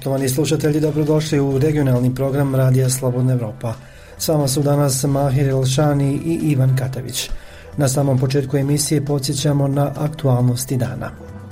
Poštovani slušatelji, dobrodošli u regionalni program Radija Slobodna Evropa. S vama su danas Mahir Elšani i Ivan Katavić. Na samom početku emisije podsjećamo na aktualnosti dana.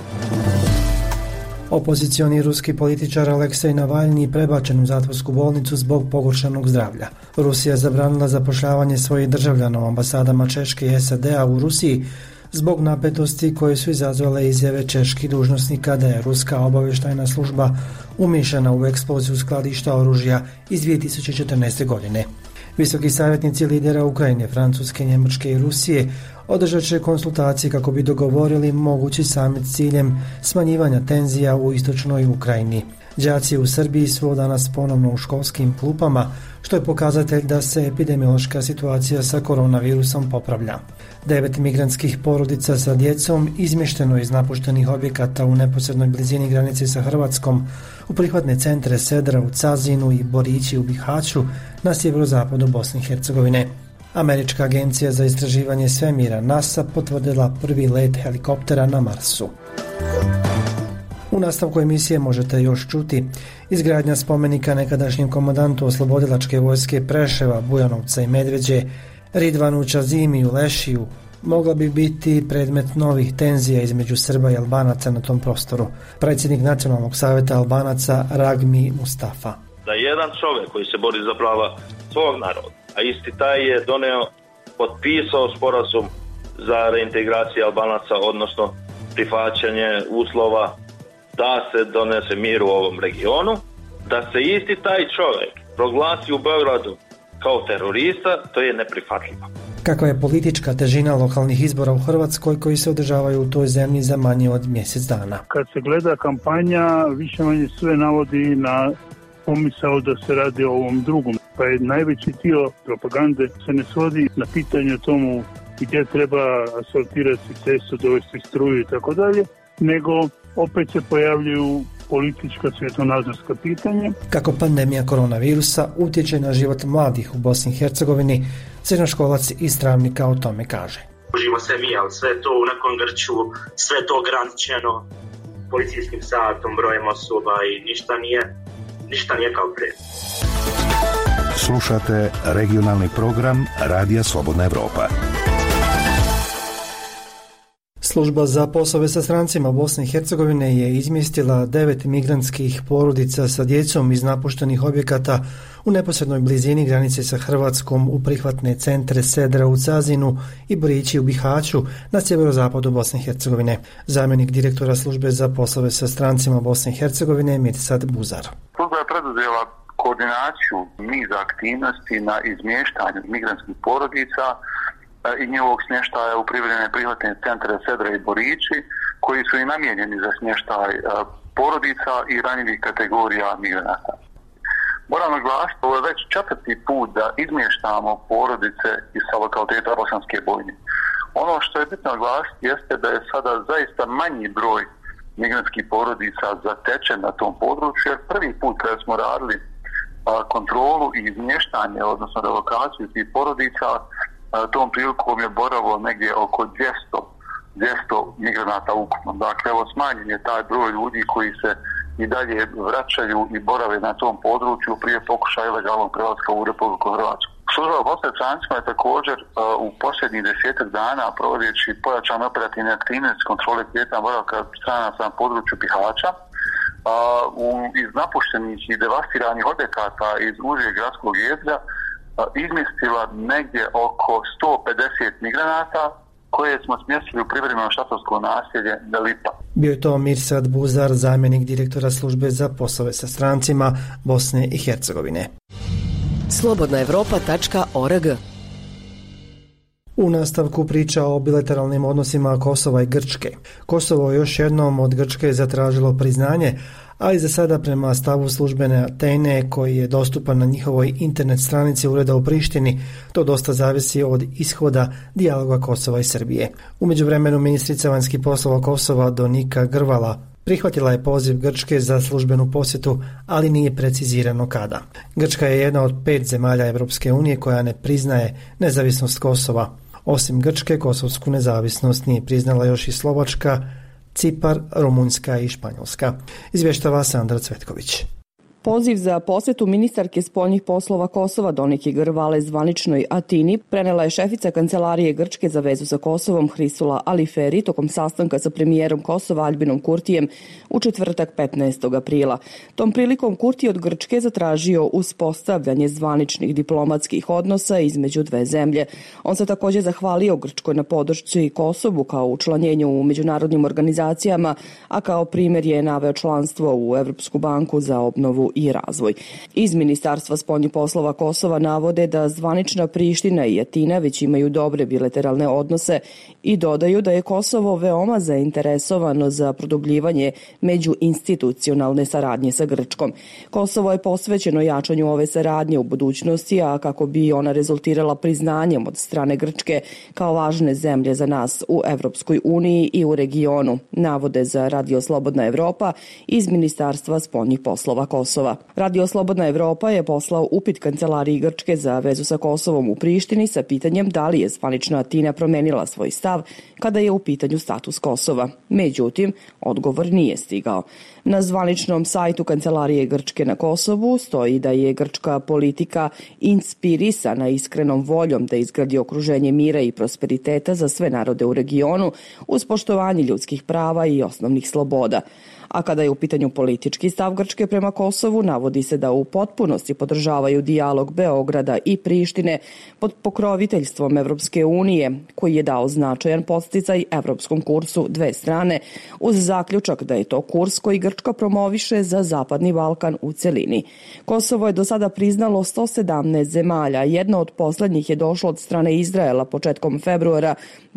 Opozicioni ruski političar Aleksej Navalni prebačen u zatvorsku bolnicu zbog pogoršanog zdravlja. Rusija zabranila zapošljavanje svojih državljana u ambasadama Češke i SAD-a u Rusiji zbog napetosti koje su izazvale izjave čeških dužnosnika da je ruska obavještajna služba umiješana u eksploziju skladišta oružja iz 2014. godine. Visoki savjetnici lidera Ukrajine, Francuske, Njemačke i Rusije održat će konsultacije kako bi dogovorili mogući samit s ciljem smanjivanja tenzija u istočnoj Ukrajini. Đaci u Srbiji su danas ponovno u školskim klupama, što je pokazatelj da se epidemiološka situacija sa koronavirusom popravlja. 9 migrantskih porodica sa djecom izmješteno iz napuštenih objekata u neposrednoj blizini granice sa Hrvatskom u prihvatne centre Sedra u Cazinu i Borići u Bihaću na sjeverozapadu Bosne i Hercegovine. Američka agencija za istraživanje svemira NASA potvrdila prvi let helikoptera na Marsu. U nastavku emisije možete još čuti izgradnja spomenika nekadašnjem komandantu oslobodilačke vojske Preševa, Bujanovca i Medveđe, Ridvanu Čazimi u Lešiju, mogla bi biti predmet novih tenzija između Srba i Albanaca na tom prostoru. Predsjednik Nacionalnog savjeta Albanaca Ragmi Mustafa. Da jedan čovjek koji se bori za prava svog naroda, a isti taj je potpisao sporazum za reintegraciju Albanaca, odnosno prihvaćanje uslova da se donese mir u ovom regionu, da se isti taj čovjek proglasi u Beogradu kao terorista, to je neprihvatljivo. Kakva je politička težina lokalnih izbora u Hrvatskoj koji se održavaju u toj zemlji za manje od mjesec dana? Kad se gleda kampanja, više manje sve navodi na pomisao da se radi o ovom drugom. Pa je najveći dio propagande se ne svodi na pitanje o tomu gdje treba asfaltirati cestu, dovesti struju i tako dalje, nego opet se pojavljuju politička svjetonazorska pitanja. Kako pandemija koronavirusa utječe na život mladih u Bosni i Hercegovini, srednjoškolac iz Travnika o tome kaže. Užimo se mi, ali sve to u nekom grču, sve to ograničeno policijskim satom, brojem osoba i ništa nije kao prije. Slušate regionalni program Radija Slobodna Evropa. Služba za poslove sa strancima Bosne i Hercegovine je izmjestila 9 migrantskih porodica sa djecom iz napuštenih objekata u neposrednoj blizini granice sa Hrvatskom u prihvatne centre Sedra u Cazinu i Borići u Bihaću na sjeverozapadu Bosne i Hercegovine. Zamjenik direktora službe za poslove sa strancima Bosne i Hercegovine Mirsad Buzar. Služba je preduzela koordinaciju niza aktivnosti na izmještanju migrantskih porodica i njihovog smještaja u privremene prihvatne centre Sedra i Borići, koji su i namijenjeni za smještaj porodica i ranjivih kategorija migranata. Moram naglasiti, ovo je već 4. put da izmještamo porodice iz lokaliteta Bosanske Bojne. Ono što je bitno naglasiti jeste da je sada zaista manji broj migrantskih porodica zatečen na tom području, jer prvi put kada smo radili kontrolu i izmještanje, odnosno relokaciju tih porodica, tom prilikom je boravilo negdje oko 200 migranata ukupno. Dakle, evo smanjen je taj broj ljudi koji se i dalje vraćaju i borave na tom području prije pokušaja ilegalnog prelaska u Republiku Hrvatsku. Služba za poslove sa strancima je također u posljednjih 10 dana provodeći pojačane operativne aktivnosti kontrole kretanja boravka stranaca na području Bihaća, iz napuštenih i devastiranih objekata iz užeg gradskog jezgra izmjestila negdje oko 150 migranata koje smo smjestili u privremeno šatorsko naselje Lipa. Bio je to Mirsad Buzar, zamjenik direktora službe za poslove sa strancima Bosne i Hercegovine. Slobodnaevropa.org. U nastavku priča o bilateralnim odnosima Kosova i Grčke. Kosovo još jednom od Grčke zatražilo priznanje, ali za sada prema stavu službene Atene koji je dostupan na njihovoj internet stranici ureda u Prištini, to dosta zavisi od ishoda dijaloga Kosova i Srbije. U međuvremenu ministrica vanjskih poslova Kosova Donika Grvala prihvatila je poziv Grčke za službenu posjetu, ali nije precizirano kada. Grčka je jedna od 5 zemalja Europske unije koja ne priznaje nezavisnost Kosova. Osim Grčke, kosovsku nezavisnost nije priznala još i Slovačka, Cipar, Rumunjska i Španjolska. Izvještava Sandra Cvetković. Poziv za posetu ministarke spoljnih poslova Kosova Donike Grvale zvaničnoj Atini prenela je šefica Kancelarije Grčke za vezu sa Kosovom Hrisula Aliferi tokom sastanka sa premijerom Kosova Aljbinom Kurtijem u četvrtak 15. aprila. Tom prilikom Kurti od Grčke zatražio uspostavljanje zvaničnih diplomatskih odnosa između dve zemlje. On se također zahvalio Grčkoj na podršci Kosovu kao učlanjenju u međunarodnim organizacijama, a kao primjer je naveo članstvo u Evropsku banku za obnovu i razvoj. Iz Ministarstva spoljnih poslova Kosova navode da zvanična Priština i Atina već imaju dobre bilateralne odnose i dodaju da je Kosovo veoma zainteresovano za produbljivanje međuinstitucionalne saradnje sa Grčkom. Kosovo je posvećeno jačanju ove saradnje u budućnosti, a kako bi ona rezultirala priznanjem od strane Grčke kao važne zemlje za nas u Evropskoj uniji i u regionu, navode za Radio Slobodna Evropa iz Ministarstva spoljnih poslova Kosova. Radio Slobodna Evropa je poslao upit Kancelariji Grčke za vezu sa Kosovom u Prištini sa pitanjem da li je zvanična Atina promenila svoj stav kada je u pitanju status Kosova. Međutim, odgovor nije stigao. Na zvaničnom sajtu Kancelarije Grčke na Kosovu stoji da je grčka politika inspirisana iskrenom voljom da izgradi okruženje mira i prosperiteta za sve narode u regionu uz poštovanje ljudskih prava i osnovnih sloboda. A kada je u pitanju politički stav Grčke prema Kosovu, navodi se da u potpunosti podržavaju dijalog Beograda i Prištine pod pokroviteljstvom Evropske unije, koji je dao značajan podsticaj evropskom kursu dve strane, uz zaključak da je to kurs koji Grčka promoviše za Zapadni Balkan u celini. Kosovo je do sada priznalo 117 zemalja, jedna od poslednjih je došla od strane Izraela početkom februara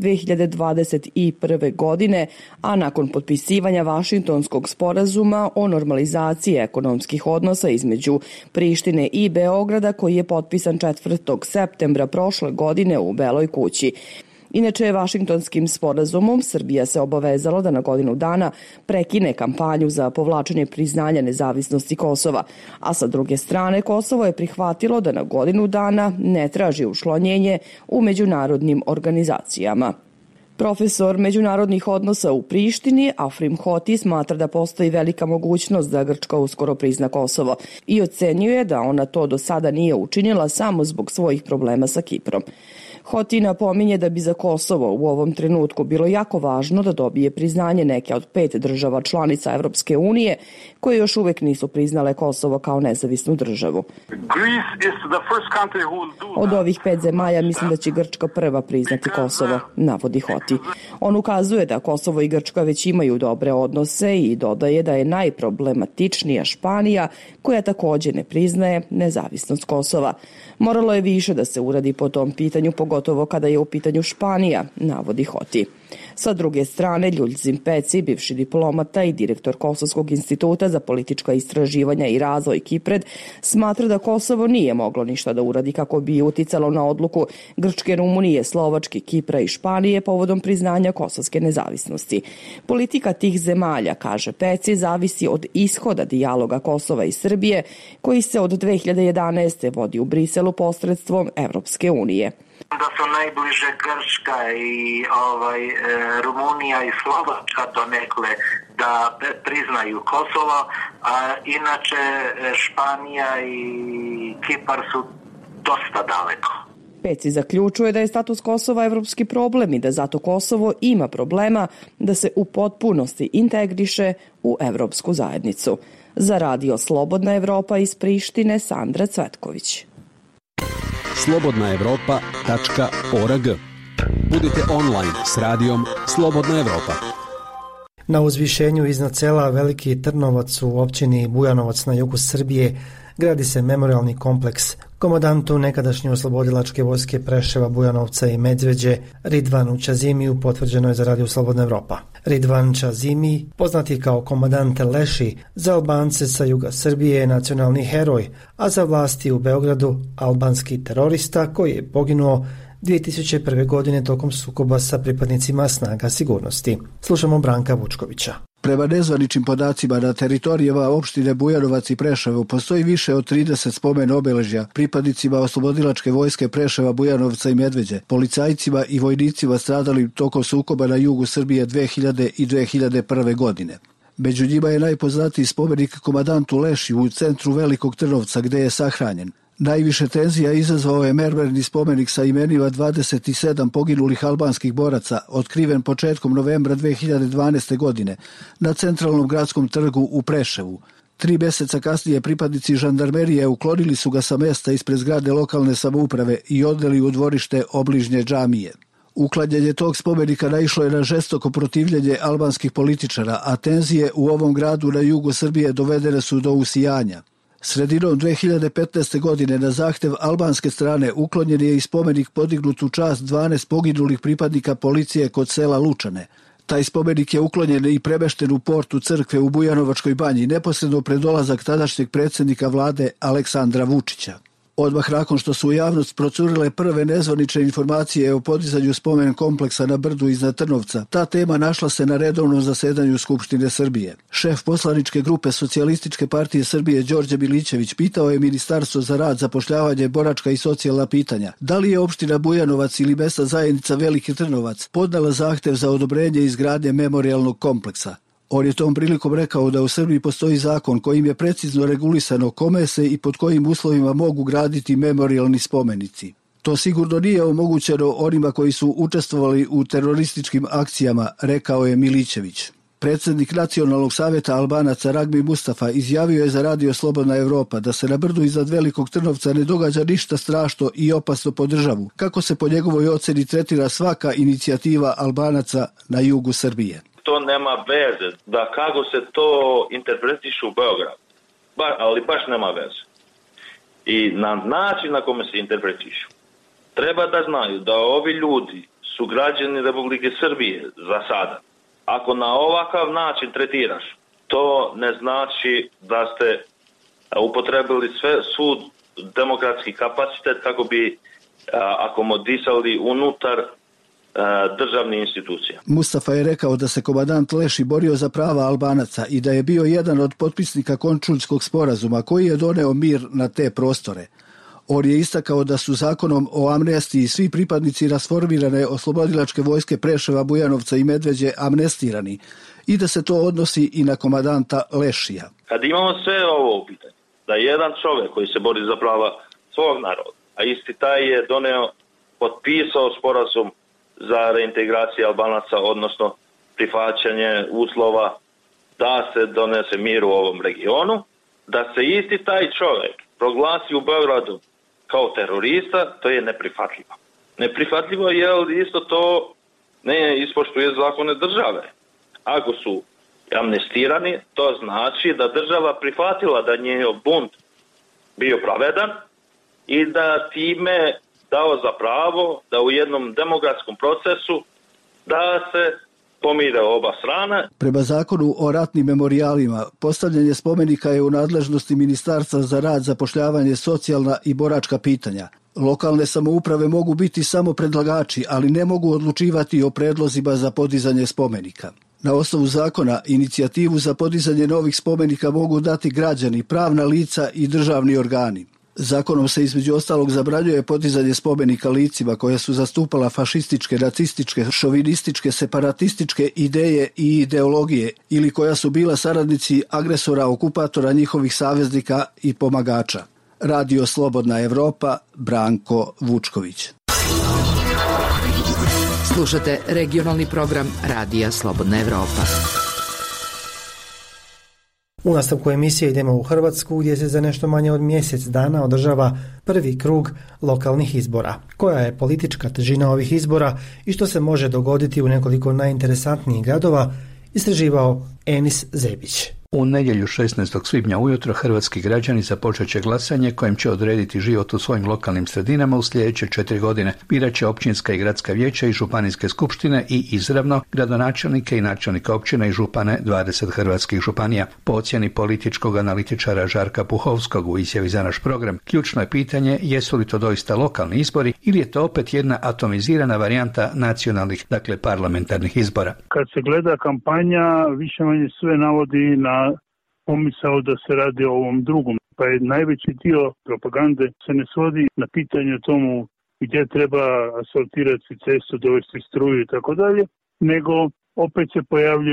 2021. godine, a nakon potpisivanja Vašingtonskog sporazuma o normalizaciji ekonomskih odnosa između Prištine i Beograda, koji je potpisan 4. septembra prošle godine u Beloj kući. Inače, Vašingtonskim sporazumom Srbija se obavezala da na godinu dana prekine kampanju za povlačenje priznanja nezavisnosti Kosova, a sa druge strane Kosovo je prihvatilo da na godinu dana ne traži učlanjenje u međunarodnim organizacijama. Profesor međunarodnih odnosa u Prištini, Afrim Hoti, smatra da postoji velika mogućnost da Grčka uskoro prizna Kosovo i ocenjuje da ona to do sada nije učinila samo zbog svojih problema sa Kiprom. Hoti napominje da bi za Kosovo u ovom trenutku bilo jako važno da dobije priznanje neke od 5 država članica Evropske unije koje još uvek nisu priznale Kosovo kao nezavisnu državu. Od ovih 5 zemalja mislim da će Grčka prva priznati Kosovo, navodi Hoti. On ukazuje da Kosovo i Grčka već imaju dobre odnose i dodaje da je najproblematičnija Španija, koja također ne priznaje nezavisnost Kosova. Moralo je više da se uradi po tom pitanju, pogotovo kada je u pitanju Španija, navodi Hoti. Sa druge strane, Ljuljzim Peci, bivši diplomata i direktor Kosovskog instituta za politička istraživanja i razvoj Kipred, smatra da Kosovo nije moglo ništa da uradi kako bi uticalo na odluku Grčke, Rumunije, Slovačke, Kipra i Španije povodom priznanja kosovske nezavisnosti. Politika tih zemalja, kaže Peci, zavisi od ishoda dijaloga Kosova i Srbije, koji se od 2011. vodi u Briselu posredstvom Evropske unije. Da su najbliže Grčka i Rumunija i Slovačka donekle da priznaju Kosovo, a inače Španija i Kipar su dosta daleko. Peci zaključuje da je status Kosova evropski problem i da zato Kosovo ima problema da se u potpunosti integriše u evropsku zajednicu. Za Radio Slobodna Evropa iz Prištine, Sandra Cvetković. slobodnaevropa.org. Budite online s radijom Slobodna Evropa. Na uzvišenju iznad sela Veliki Trnovac u općini Bujanovac na jugu Srbije gradi se memorialni kompleks komandantu nekadašnje oslobodilačke vojske Preševa, Bujanovca i Medveđe Ridvanu Čazimiju potvrđeno je za Radio Slobodna Evropa. Ridvan Čazimi, poznati kao komandant Leši, za Albance sa juga Srbije je nacionalni heroj, a za vlasti u Beogradu albanski terorista koji je poginuo 2001. godine tokom sukoba sa pripadnicima snaga sigurnosti. Slušamo Branka Vučkovića. Prema nezvaničnim podacima na teritorijama opštine Bujanovac i Preševo postoji više od 30 spomen obeležja pripadnicima oslobodilačke vojske Preševa, Bujanovca i Medveđe, policajcima i vojnicima stradali tokom sukoba na jugu Srbije 2000 i 2001. godine. Među njima je najpoznatiji spomenik komadantu Lešiju u centru Velikog Trnovca gdje je sahranjen. Najviše tenzija izazvao je mermerni spomenik sa imenima 27 poginulih albanskih boraca, otkriven početkom novembra 2012. godine na centralnom gradskom trgu u Preševu. 3 mjeseca kasnije pripadnici žandarmerije uklonili su ga sa mjesta ispred zgrade lokalne samouprave i odveli u dvorište obližnje džamije. Uklanjanje tog spomenika naišlo je na žestoko protivljenje albanskih političara, a tenzije u ovom gradu na jugu Srbije dovedene su do usijanja. Sredinom 2015. godine na zahtjev albanske strane uklonjen je i spomenik podignut u čast 12 poginulih pripadnika policije kod sela Lučane. Taj spomenik je uklonjen i premešten u portu crkve u Bujanovačkoj banji, neposredno pred dolazak tadašnjeg predsjednika vlade Aleksandra Vučića. Odmah nakon što su u javnost procurile prve nezvanične informacije o podizanju spomen kompleksa na brdu iznad Trnovca, ta tema našla se na redovnom zasedanju Skupštine Srbije. Šef poslaničke grupe Socijalističke partije Srbije Đorđe Milićević pitao je Ministarstvo za rad, zapošljavanje, boračka i socijalna pitanja da li je opština Bujanovac ili mesna zajednica Veliki Trnovac podnela zahtev za odobrenje izgradnje memorijalnog kompleksa. On je tom prilikom rekao da u Srbiji postoji zakon kojim je precizno regulisano kome se i pod kojim uslovima mogu graditi memorijalni spomenici. To sigurno nije omogućeno onima koji su učestvovali u terorističkim akcijama, rekao je Milićević. Predsjednik Nacionalnog savjeta Albanaca Ragmi Mustafa izjavio je za Radio Slobodna Evropa da se na brdu iznad Velikog Trnovca ne događa ništa strašno i opasno po državu, kako se po njegovoj ocjeni tretira svaka inicijativa Albanaca na jugu Srbije. To nema veze, da kako se to interpretiše u Beogradu, ali baš nema veze. I na način na kome se interpretišu. Treba da znaju da ovi ljudi su građani Republike Srbije za sada. Ako na ovakav način tretiraš, to ne znači da ste upotrebili svu demokratski kapacitet kako bi akomodisali unutar državne institucije. Mustafa je rekao da se komandant Leši borio za prava Albanaca i da je bio jedan od potpisnika Končuljskog sporazuma koji je doneo mir na te prostore. On je istakao da su zakonom o amnestiji svi pripadnici rasformirane oslobodilačke vojske Preševa, Bujanovca i Medveđe amnestirani i da se to odnosi i na komandanta Lešija. Kad imamo sve ovo u pitanju, da jedan čovjek koji se bori za prava svog naroda, a isti taj je potpisao sporazum za reintegraciju Albanaca, odnosno prihvaćanje uslova da se donese mir u ovom regionu, da se isti taj čovjek proglasi u Beogradu kao terorista, to je neprihvatljivo. Neprihvatljivo je isto to ne ispoštuje zakone države. Ako su amnestirani, to znači da država prihvatila da njihov bunt bio pravedan i da time dao za pravo da u jednom demokratskom procesu da se pomire oba strana. Prema zakonu o ratnim memorijalima, postavljanje spomenika je u nadležnosti Ministarstva za rad, zapošljavanje, socijalna i boračka pitanja. Lokalne samouprave mogu biti samo predlagači, ali ne mogu odlučivati o predlozima za podizanje spomenika. Na osnovu zakona, inicijativu za podizanje novih spomenika mogu dati građani, pravna lica i državni organi. Zakonom se između ostalog zabranjuje podizanje spomenika licima koja su zastupala fašističke, nacističke, šovinističke, separatističke ideje i ideologije ili koja su bila saradnici agresora, okupatora, njihovih saveznika i pomagača. Radio Slobodna Evropa, Branko Vučković. Slušate regionalni program Radija Slobodna Evropa. U nastavku emisije idemo u Hrvatsku gdje se za nešto manje od mjesec dana održava prvi krug lokalnih izbora. Koja je politička težina ovih izbora i što se može dogoditi u nekoliko najinteresantnijih gradova, istraživao Enis Zebić. U nedjelju 16. svibnja ujutro hrvatski građani započet će glasanje kojim će odrediti život u svojim lokalnim sredinama u sljedeće 4 godine. Birat će općinska i gradska vijeća i županijske skupštine i izravno gradonačelnike i načelnika općina i župane 20 hrvatskih županija. Po ocjeni političkog analitičara Žarka Puhovskog u izjavi za naš program, ključno je pitanje jesu li to doista lokalni izbori ili je to opet jedna atomizirana varijanta nacionalnih, dakle parlamentarnih izbora. Kad se gleda kampanja, više manje sve navodi na pomisao da se radi o ovom drugom. Pa je najveći dio propagande se ne svodi na pitanje o tomu gdje treba asfaltirati cestu, dovesti struju i tako dalje, nego opet se pojavljuju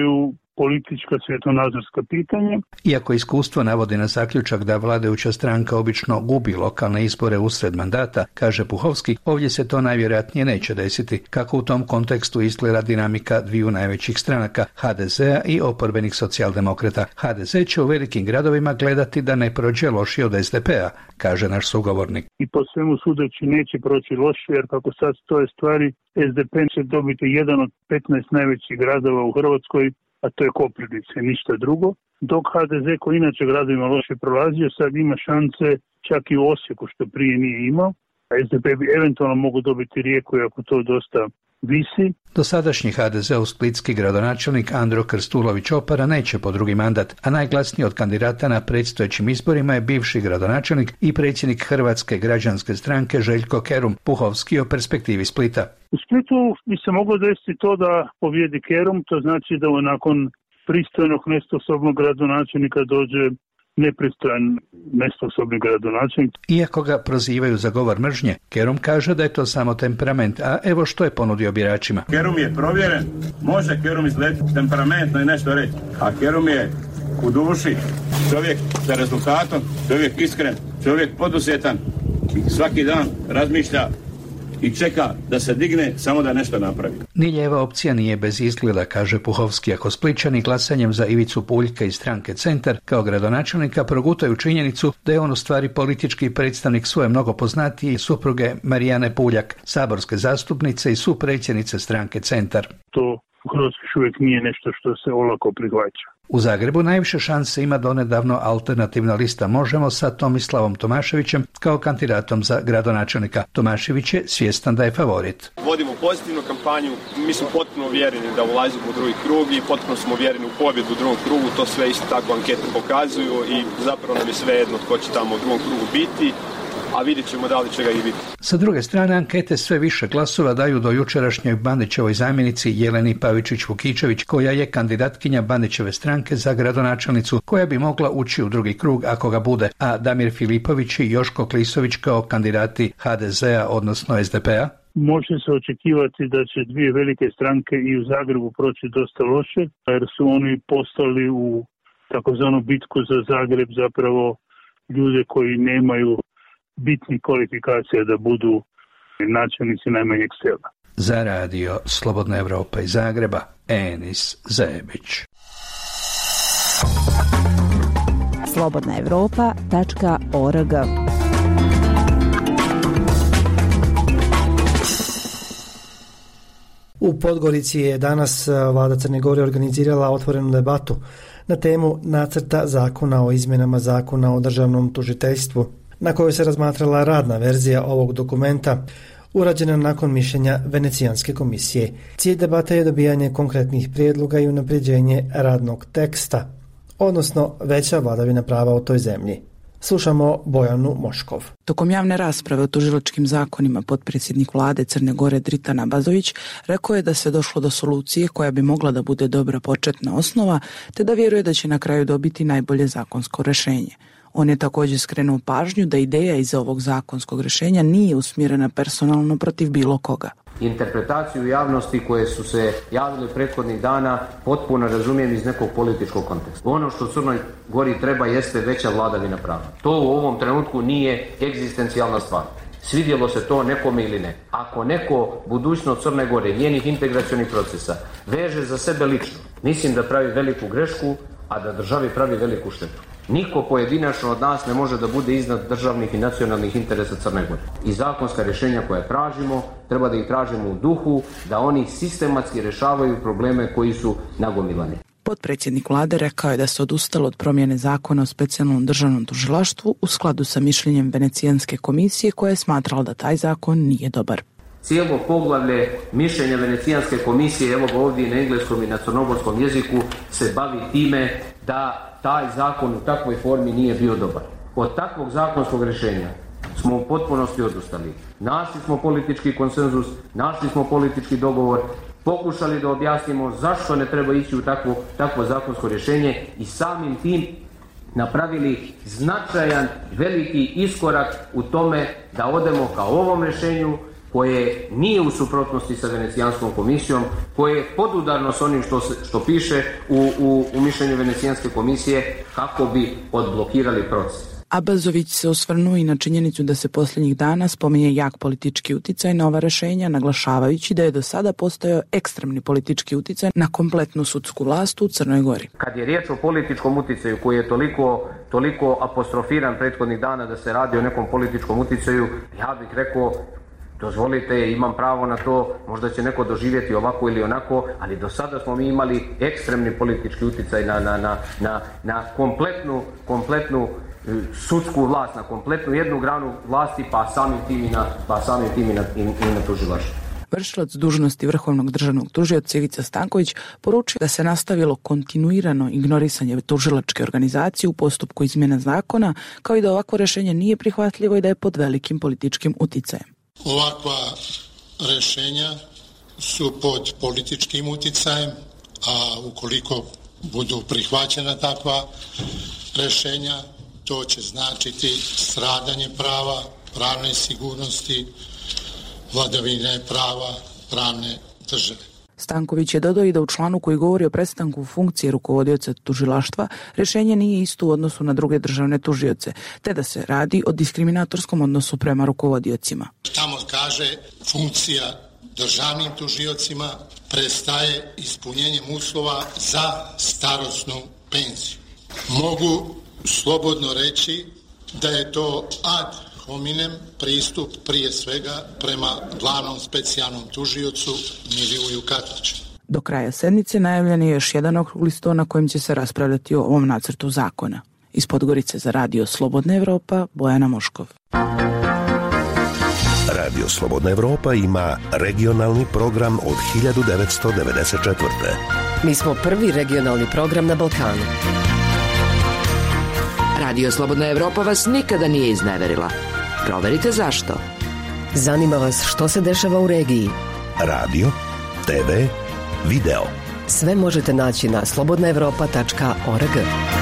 politička svjetonazorska pitanja. Iako iskustvo navodi na zaključak da vladajuća stranka obično gubi lokalne izbore usred mandata, kaže Puhovski, ovdje se to najvjerojatnije neće desiti, kako u tom kontekstu izgleda dinamika dviju najvećih stranaka, HDZ-a i oporbenih socijaldemokrata. HDZ će u velikim gradovima gledati da ne prođe lošije od SDP-a, kaže naš sugovornik. I po svemu sudeći neće proći lošije, jer kako sad stoje stvari, SDP će dobiti jedan od 15 najvećih gradova u Hrvatskoj, a to je Koprivnica, ništa drugo. Dok HDZ, koji inače gradovima loše prolazio, sad ima šanse čak i u Osijeku, što prije nije imao. A SDP bi eventualno mogu dobiti Rijeku, ako to dosta visi. Dosadašnji HDZ-ov splitski gradonačelnik Andro Krstulović-Opara neće po drugi mandat, a najglasniji od kandidata na predstojećim izborima je bivši gradonačelnik i predsjednik Hrvatske građanske stranke Željko Kerum. Puhovski o perspektivi Splita. U Splitu bi se moglo desiti to da pobjedi Kerum, to znači da nakon pristojnog nesposobnog gradonačelnika dođe nepristojan nesposobni gradonačelnik. Iako ga prozivaju za govor mržnje, Kerum kaže da je to samo temperament, a evo što je ponudio biračima. Kerum je provjeren, može Kerum izgledati temperamentno i nešto reći, a Kerum je u duši čovjek sa rezultatom, čovjek iskren, čovjek poduzetan i svaki dan razmišlja i čeka da se digne samo da nešto napravi. Ni lijeva opcija nije bez izgleda, kaže Puhovski, ako Splićani glasanjem za Ivicu Puljka iz stranke Centar kao gradonačelnika progutaju činjenicu da je on u stvari politički predstavnik svoje mnogo poznatije supruge Marijane Puljak, saborske zastupnice i supredsjednice stranke Centar. To u Hrvatskoj uvijek nije nešto što se olako prihvaća. U Zagrebu najviše šanse ima donedavno alternativna lista Možemo sa Tomislavom Tomaševićem kao kandidatom za gradonačelnika. Tomašević je svjestan da je favorit. Vodimo pozitivnu kampanju, mi smo potpuno uvjereni da ulazimo u drugi krug i potpuno smo uvjereni u pobjedu u drugom krugu, to sve isto tako ankete pokazuju i zapravo nam je svejedno tko će tamo u drugom krugu biti, a vidjet ćemo da li će ga i biti. Sa druge strane, ankete sve više glasova daju do jučerašnjoj Bandićevoj zamjenici Jeleni Pavičić-Vukičević, koja je kandidatkinja Bandićeve stranke za gradonačelnicu, koja bi mogla ući u drugi krug ako ga bude, a Damir Filipović i Joško Klisović kao kandidati HDZ-a, odnosno SDP-a. Može se očekivati da će dvije velike stranke i u Zagrebu proći dosta loše, jer su oni postali u takozvanu bitku za Zagreb zapravo ljude koji nemaju bitnih kvalifikacija da budu načelnici najmanjeg sela. Za radio Slobodna Evropa iz Zagreba, Enis Zebić. slobodnaevropa.org. U Podgorici je danas vlada Crne Gore organizirala otvorenu debatu na temu nacrta zakona o izmjenama zakona o državnom tužiteljstvu, na kojoj se razmatrala radna verzija ovog dokumenta, urađena nakon mišljenja Venecijanske komisije. Cilj debate je dobijanje konkretnih prijedloga i unapređenje radnog teksta, odnosno veća vladavina prava u toj zemlji. Slušamo Bojanu Moškov. Tokom javne rasprave o tužilačkim zakonima potpredsjednik vlade Crne Gore Dritan Abazović rekao je da se došlo do solucije koja bi mogla da bude dobra početna osnova, te da vjeruje da će na kraju dobiti najbolje zakonsko rješenje. On je također skrenuo pažnju da ideja iza ovog zakonskog rješenja nije usmjerena personalno protiv bilo koga. Interpretaciju javnosti koje su se javile prethodnih dana potpuno razumijem iz nekog političkog konteksta. Ono što Crnoj Gori treba jeste veća vladavina prava. To u ovom trenutku nije egzistencijalna stvar. Svidjelo se to nekome ili ne. Ako neko budućnost Crne Gore, njenih integracionih procesa, veže za sebe lično, mislim da pravi veliku grešku, a da državi pravi veliku štetu. Niko pojedinačno od nas ne može da bude iznad državnih i nacionalnih interesa Crne Gore. I zakonska rješenja koja tražimo, treba da ih tražimo u duhu da oni sistematski rješavaju probleme koji su nagomilani. Potpredsjednik vlade rekao je da se odustalo od promjene zakona o specijalnom državnom tužilaštvu u skladu sa mišljenjem Venecijanske komisije koja je smatrala da taj zakon nije dobar. Cijelo poglavlje mišljenja Venecijanske komisije, evo ga ovdje i na engleskom i na crnogorskom jeziku, se bavi time da taj zakon u takvoj formi nije bio dobar. Od takvog zakonskog rješenja smo u potpunosti odustali. Našli smo politički konsenzus, našli smo politički dogovor, pokušali da objasnimo zašto ne treba ići u takvo zakonsko rješenje i samim tim napravili značajan, veliki iskorak u tome da odemo ka ovom rješenju koje nije u suprotnosti sa Venecijanskom komisijom, koje je podudarno s onim što piše u mišljenju Venecijanske komisije kako bi odblokirali proces. Abazović se osvrnuo i na činjenicu da se posljednjih dana spominje jak politički uticaj na ova rešenja, naglašavajući da je do sada postojao ekstremni politički uticaj na kompletnu sudsku vlast u Crnoj Gori. Kad je riječ o političkom uticaju koji je toliko apostrofiran prethodnih dana da se radi o nekom političkom uticaju, ja bih rekao, dozvolite, imam pravo na to, možda će neko doživjeti ovako ili onako, ali do sada smo mi imali ekstremni politički uticaj na kompletnu sudsku vlast, na kompletnu jednu granu vlasti, pa samim tim i na tužilaštvo. Vršilac dužnosti Vrhovnog državnog tužioca Ivica Stanković poručio da se nastavilo kontinuirano ignorisanje tužilačke organizacije u postupku izmjena zakona, kao i da ovakvo rješenje nije prihvatljivo i da je pod velikim političkim uticajem. Ovakva rješenja su pod političkim uticajem, a ukoliko budu prihvaćena takva rješenja, to će značiti stradanje prava, pravne sigurnosti, vladavine prava, pravne države. Stanković je dodao i da u članu koji govori o prestanku funkcije rukovodioca tužilaštva rješenje nije isto u odnosu na druge državne tužioce, te da se radi o diskriminatorskom odnosu prema rukovodiocima. Tamo kaže funkcija državnim tužiocima prestaje ispunjenjem uslova za starosnu penziju. Mogu slobodno reći da je to ad hominem pristup prije svega prema glavnom specijalnom tužiocu Milivoju Katniću. Do kraja sedmice najavljen je još jedan okrugli sto na kojem će se raspravljati o ovom nacrtu zakona. Iz Podgorice za Radio Slobodna Evropa, Bojana Moškov. Radio Slobodna Evropa ima regionalni program od 1994. Mi smo prvi regionalni program na Balkanu. Radio Slobodna Evropa vas nikada nije izneverila. Proverite zašto. Zanima vas što se dešava u regiji. Radio, TV, video. Sve možete naći na slobodnaevropa.org.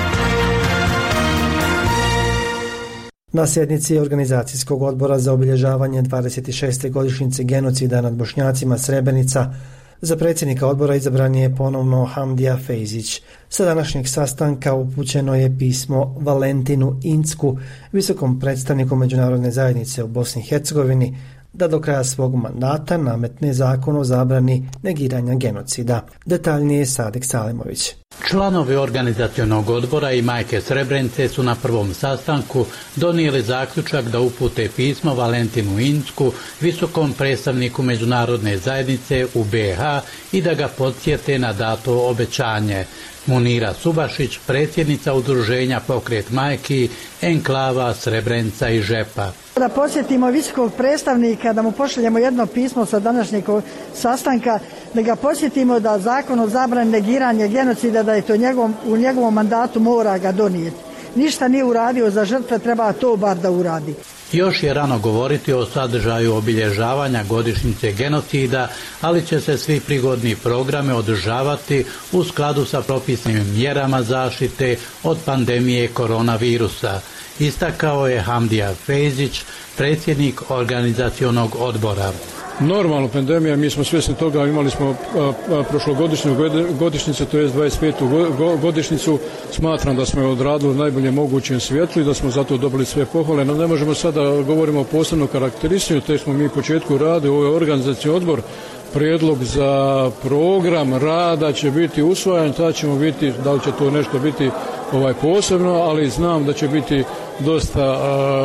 Na sjednici Organizacijskog odbora za obilježavanje 26. godišnjice genocida nad Bošnjacima Srebrenica za predsjednika odbora izabran je ponovno Hamdija Fejzić. Sa današnjeg sastanka upućeno je pismo Valentinu Incku, visokom predstavniku međunarodne zajednice u Bosni i Hercegovini, da do kraja svog mandata nametne zakon o zabrani negiranja genocida. Detaljnije Sadik Salimović. Članovi organizacionog odbora i majke Srebrenice su na prvom sastanku donijeli zaključak da upute pismo Valentinu Incku, visokom predstavniku međunarodne zajednice u BiH, i da ga podsjete na dato obećanje. Munira Subašić, predsjednica udruženja Pokret majki, enklava Srebrenica i Žepa. Da posjetimo visokog predstavnika, da mu pošaljemo jedno pismo sa današnjeg sastanka, da ga posjetimo da zakon o zabrani negiranja genocida, da je to u njegovom mandatu, mora ga donijeti. Ništa nije uradio za žrtve, treba to bar da uradi. Još je rano govoriti o sadržaju obilježavanja godišnjice genocida, ali će se svi prigodni programe održavati u skladu sa propisanim mjerama zaštite od pandemije koronavirusa. Istakao je Hamdija Fejzić, predsjednik organizacionog odbora. Normalno, pandemija, mi smo svjesni toga, imali smo prošlogodišnju godišnjicu, to je 25. godišnjicu, smatram da smo je odradili u najbolje mogućem svjetlu i da smo zato dobili sve pohvale. No, ne možemo sada govorimo o posebno karakterističnju, te smo mi u početku rade, ovo je organizacijski odbor, prijedlog za program rada će biti usvojen, tad ćemo vidjeti da li će to nešto biti posebno, ali znam da će biti dosta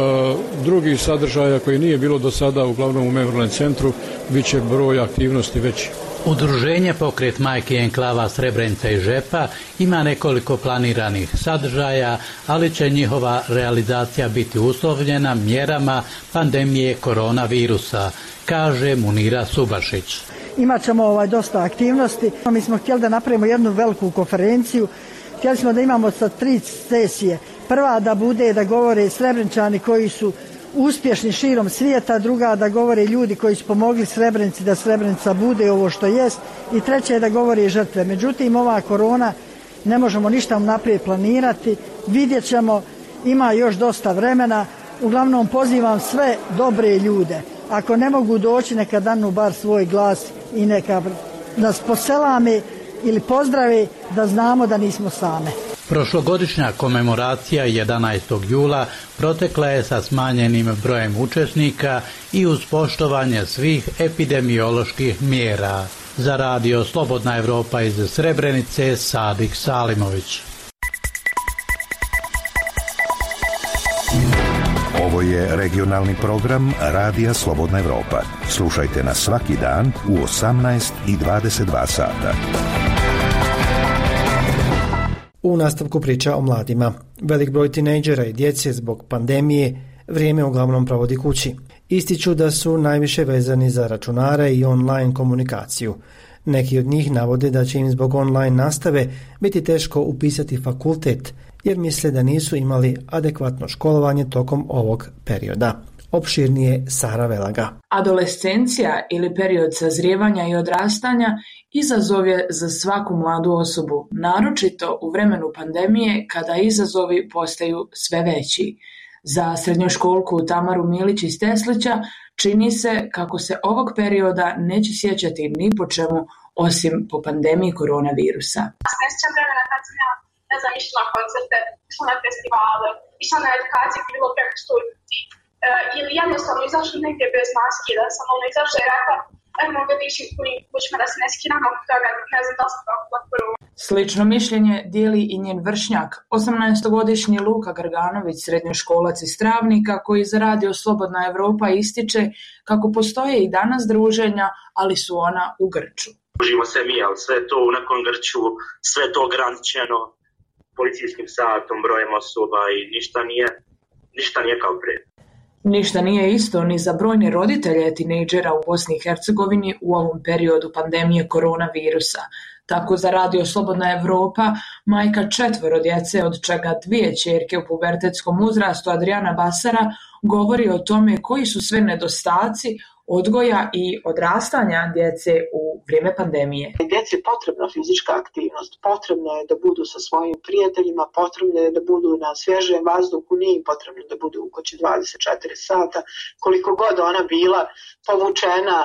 drugih sadržaja koji nije bilo do sada, uglavnom u memorijalnom centru, bit će broj aktivnosti veći. Udruženje Pokret majki, enklava Srebrenica i Žepa ima nekoliko planiranih sadržaja, ali će njihova realizacija biti uslovljena mjerama pandemije koronavirusa, kaže Munira Subašić. Imat ćemo dosta aktivnosti. Mi smo htjeli da napravimo jednu veliku konferenciju. Htjeli smo da imamo sa 3 sesije. Prva da bude da govore Srebreničani koji su uspješni širom svijeta, druga da govore ljudi koji su pomogli Srebrenici da Srebrenica bude ovo što jest, i treća je da govore žrtve. Međutim, ova korona, ne možemo ništa naprijed planirati, vidjet ćemo, ima još dosta vremena. Uglavnom pozivam sve dobre ljude, ako ne mogu doći, neka danu bar svoj glas i neka nas poselame ili pozdrave da znamo da nismo same. Prošlogodišnja komemoracija 11. jula protekla je sa smanjenim brojem učesnika i uz poštovanje svih epidemioloških mjera. Za radio Slobodna Evropa iz Srebrenice, Sadik Salimović. Ovo je regionalni program Radija Slobodna Evropa. Slušajte nas svaki dan u 18 i 22 sata. U nastavku priča o mladima. Velik broj tinejdžera i djece zbog pandemije vrijeme uglavnom provodi kući. Ističu da su najviše vezani za računare i online komunikaciju. Neki od njih navode da će im zbog online nastave biti teško upisati fakultet, jer misle da nisu imali adekvatno školovanje tokom ovog perioda. Opširnije Sara Velaga. Adolescencija ili period sazrijevanja i odrastanja izazov je za svaku mladu osobu, naročito u vremenu pandemije kada izazovi postaju sve veći. Za srednjoškolku Tamaru Milić iz Teslića čini se kako se ovog perioda neće sjećati ni po čemu osim po pandemiji koronavirusa. Ne sjećam vremena kad sam ja, išla na koncerte, išla na festivale, išla na edukacije koje je bilo preko studenti. Ili jednostavno izašla negdje bez maske, da sam izašla i rekla, ajmo ga dišim punim kućima da se ne skinamo, toga ne znam da sam kako prvo. Slično mišljenje dijeli i njen vršnjak, 18-godišnji Luka Grganović, srednjoškolac iz Travnika, koji za radio Slobodna Evropa ističe kako postoje i danas druženja, ali su ona u grču. Užimo se mi, ali sve to u nekom grču, sve to ograničeno policijskim satom, brojem osoba i ništa nije kao prije. Ništa nije isto ni za brojne roditelje tinejdžera u Bosni i Hercegovini u ovom periodu pandemije koronavirusa. Tako za radio Slobodna Evropa, majka 4 djece, od čega 2 ćerke u pubertetskom uzrastu, Adriana Basara, govori o tome koji su sve nedostaci odgoja i odrastanja djece u vrijeme pandemije. Djeci je potrebna fizička aktivnost, potrebno je da budu sa svojim prijateljima, potrebno je da budu na svježem vazduhu, nije im potrebno da budu u kući 24 sata. Koliko god ona bila povučena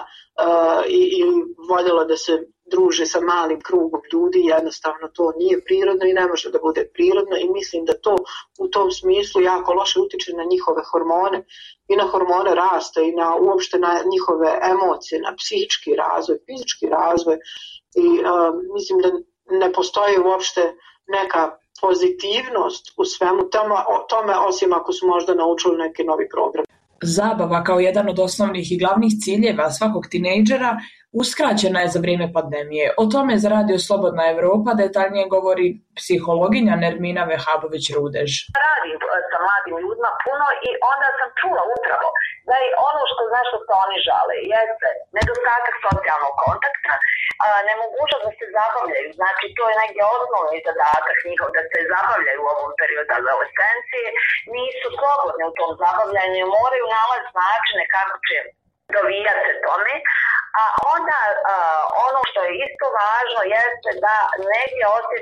i voljela da se druže sa malim krugom ljudi, jednostavno to nije prirodno i ne može da bude prirodno i mislim da to u tom smislu jako loše utiče na njihove hormone i na hormone rasta i na uopšte na njihove emocije, na psihički razvoj, fizički razvoj i mislim da ne postoji uopšte neka pozitivnost u svemu tome osim ako su možda naučili neki novi program. Zabava kao jedan od osnovnih i glavnih ciljeva svakog tinejdžera uskraćena je za vrijeme pandemije. O tome za radio Slobodna Evropa detaljnije govori psihologinja Nermina Vehabović-Rudež. Radim sa mladim ljudima puno i onda sam čula upravo da je ono što se oni žale jeste nedostatak socijalnog kontakta, nemogućnost da se zabavljaju. Znači to je negdje osnovni zadatak njihov da se zabavljaju u ovom periodu adolescencije. Nisu slobodni u tom zabavljanju i moraju nalaziti načine kako će dovijati se tome. A onda ono što je isto važno jeste da negdje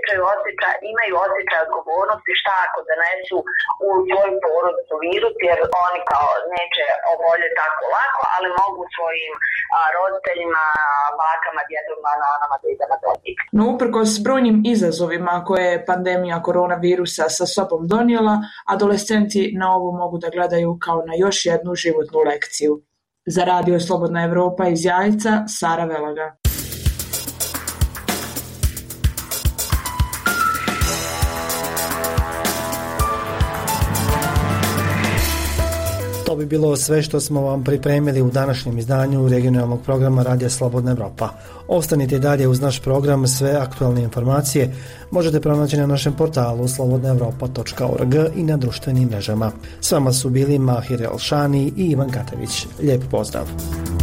imaju osjećaj odgovornosti šta ako donesu u svoju porodicu virus, jer oni kao neće oboljeti tako lako, ali mogu svojim roditeljima, bakama, djedovima, nanama, dedama dobiti. No uprkos brojnim izazovima koje je pandemija koronavirusa sa sobom donijela, adolescenti na ovo mogu da gledaju kao na još jednu životnu lekciju. Za radio Slobodna Evropa iz Jajca, Sara Velaga. To bi bilo sve što smo vam pripremili u današnjem izdanju regionalnog programa Radija Slobodna Evropa. Ostanite dalje uz naš program, sve aktualne informacije možete pronaći na našem portalu slobodnaevropa.org i na društvenim mrežama. S vama su bili Mahir Elšani i Ivan Katević. Lijep pozdrav!